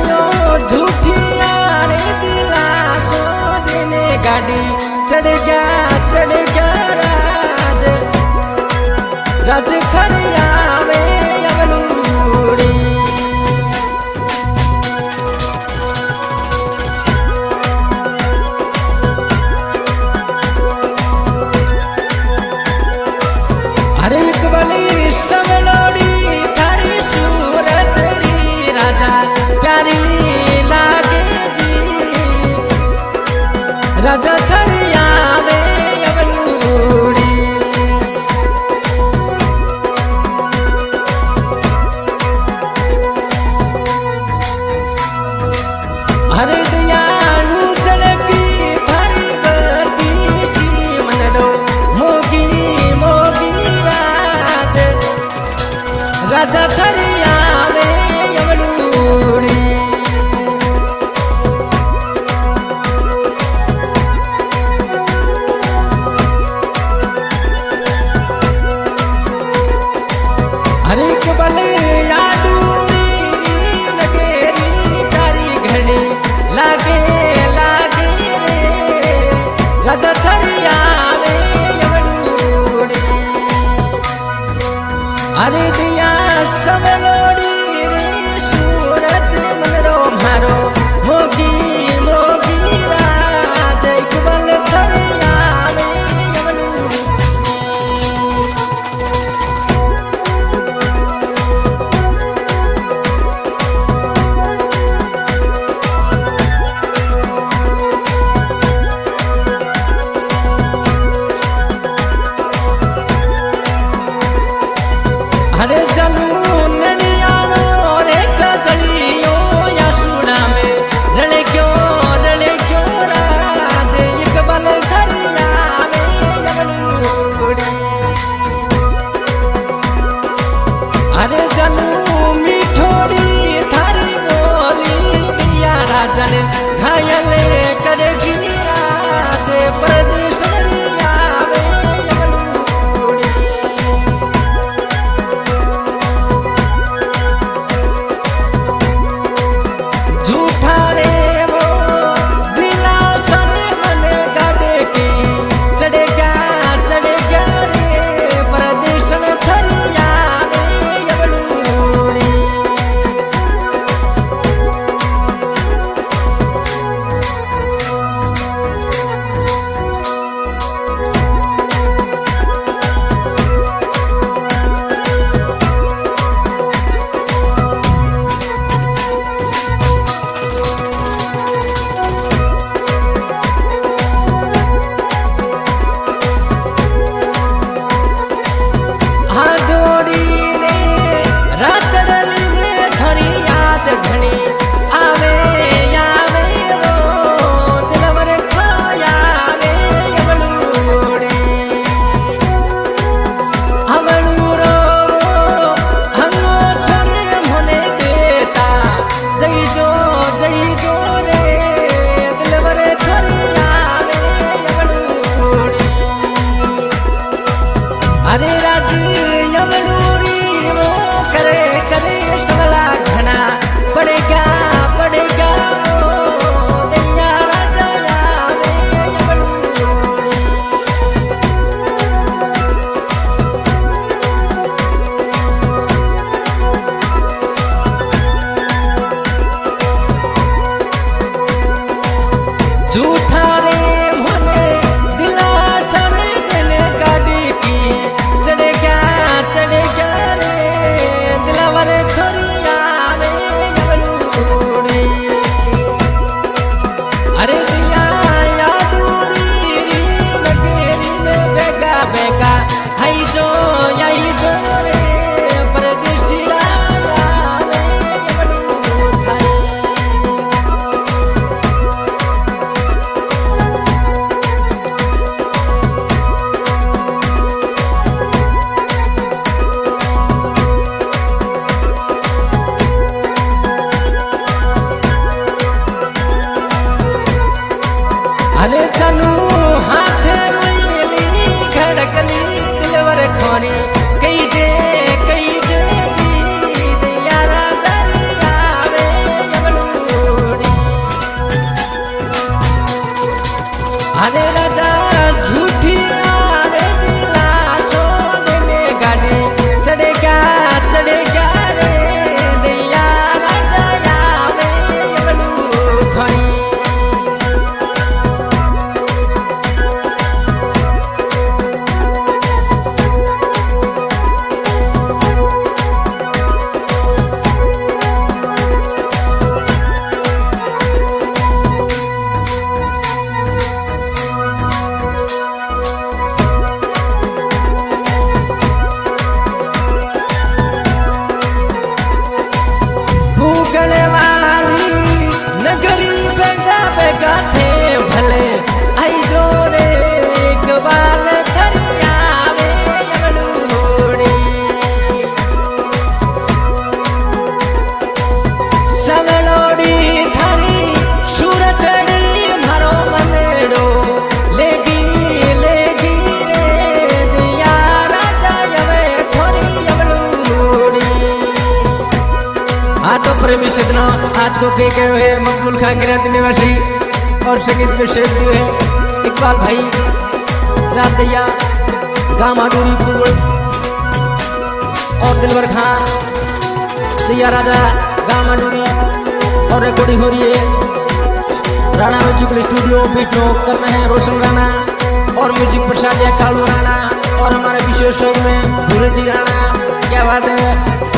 आयो झूठिया रे दिलासो देने गाड़ी चढ़ गया राज राज खरिया वे अवलूड़ी हर एक बली समलोड़ी थारी सूरत री राजा प्यारी लागे जी राजा खरिया वे अवलूड़ी हरे दयालु जलकी थारी बती सी मनडो मोगी मोगी राज राजा खरिया वे अवलूड़ी हरे बल याडूरी लगेरी तारी घड़ी लागे लागे रे राजा थरिया वे अवलूड़ी अरे दिया समलोड़ी रे सूरत मनरो मारो मोगी मोगी राज इकबल थरिया वे अवलूड़ी हरे जनू ननियानो रे कजलियो या सुना में रले क्यों राज इकबल थरिया में अवलूड़ी हरे जनू मिठोड़ी थारी बोली दिया राजन घायल कर गिरा दे परदेश दरिया में अवलूड़ी झूठा रे वो दिलास रे मन गाड़े की चढ़ गया रे परदेश थरिया में अवलूड़ी घनी आवे आवे वो दिलवर खोया वे अवलूड़ी अवलूरो हंगो छोरे होने देता जई जो रे दिलवर थरिया वे अवलूड़ी अरे राजी अवलूड़ी वो करे सबला घना पड़ेगा वो दैया राजा वे अवलूड़ी नाच को के हुए मकबूल खान गिरत निवासी और संगीत के शेख दिए हैं इकबाल भाई जान दैया गाँव माडूरी पुगल और दिलवर खान दैया राजा गाँव माडूरी और रिकॉर्डिंग हो रही है राणा म्यूजिक स्टूडियो बीच में कर रहे हैं रोशन राणा और म्यूजिक प्रसाद कालू राणा और हमारे विशेष शोक में धीरज जी राणा। क्या बात है।